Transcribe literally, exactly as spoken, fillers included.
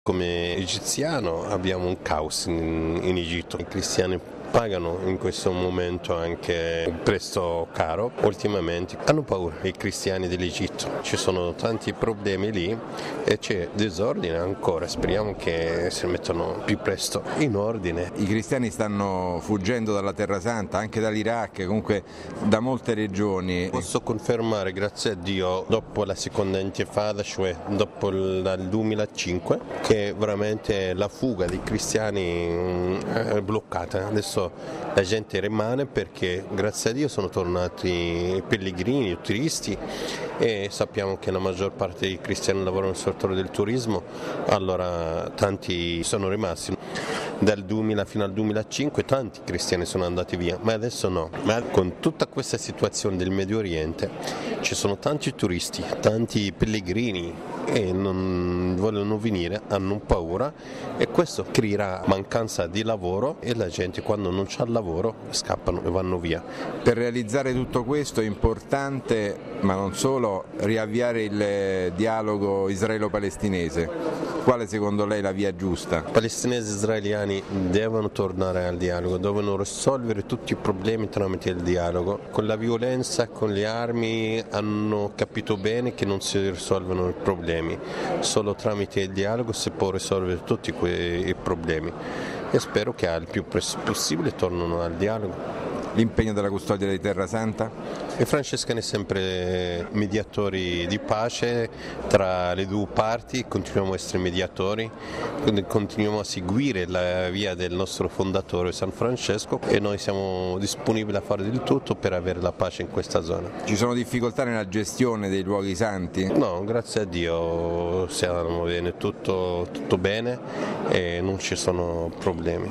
Come egiziano abbiamo un caos in, in Egitto, i cristiani pagano in questo momento anche un prezzo caro, ultimamente hanno paura i cristiani dell'Egitto, ci sono tanti problemi lì e c'è disordine ancora, speriamo che si mettano più presto in ordine. I cristiani stanno fuggendo dalla Terra Santa, anche dall'Iraq, comunque da molte regioni. Posso confermare, grazie a Dio, dopo la seconda intifada, cioè dopo il duemilacinque, che veramente la fuga dei cristiani è bloccata. Adesso la gente rimane perché grazie a Dio sono tornati i pellegrini, i turisti e sappiamo che la maggior parte dei cristiani lavorano nel settore del turismo, allora tanti sono rimasti. Dal duemila fino al duemilacinque tanti cristiani sono andati via, ma adesso no. Ma con tutta questa situazione del Medio Oriente ci sono tanti turisti, tanti pellegrini e non vogliono venire, hanno paura e questo creerà mancanza di lavoro e la gente quando non c'ha lavoro scappano e vanno via. Per realizzare tutto questo è importante, ma non solo, riavviare il dialogo israelo-palestinese. Quale secondo lei è la via giusta? I palestinesi israeliani devono tornare al dialogo, devono risolvere tutti i problemi tramite il dialogo. Con la violenza, con le armi hanno capito bene che non si risolvono i problemi, solo tramite il dialogo si può risolvere tutti quei problemi e spero che al più presto possibile tornino al dialogo. L'impegno della custodia di Terra Santa? I francescani sempre mediatori di pace tra le due parti, continuiamo a essere mediatori, quindi continuiamo a seguire la via del nostro fondatore San Francesco e noi siamo disponibili a fare del tutto per avere la pace in questa zona. Ci sono difficoltà nella gestione dei luoghi santi? No, grazie a Dio stiamo bene, tutto, tutto bene e non ci sono problemi.